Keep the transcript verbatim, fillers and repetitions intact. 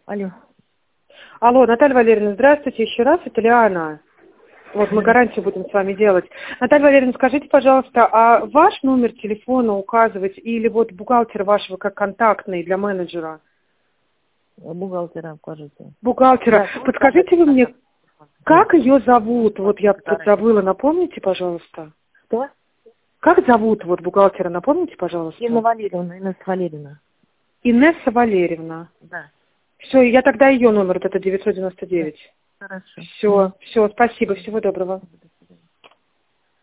Алло. Алло, Наталья Валерьевна, здравствуйте еще раз, это Лиана. Вот мы гарантию будем с вами делать. Наталья Валерьевна, скажите, пожалуйста, а ваш номер телефона указывать или вот бухгалтера вашего как контактный для менеджера? Бухгалтера укажите. Бухгалтера. Да, Подскажите вы мне, как ее зовут? Вот я подзабыла, напомните, пожалуйста. Что? Как зовут вот бухгалтера, напомните, пожалуйста? Инна Валерьевна, Инесса Валерьевна. Инесса Валерьевна. Да. Все, я тогда ее номер, вот это девятьсот девяносто девять. Хорошо. Все, все, спасибо, всего доброго.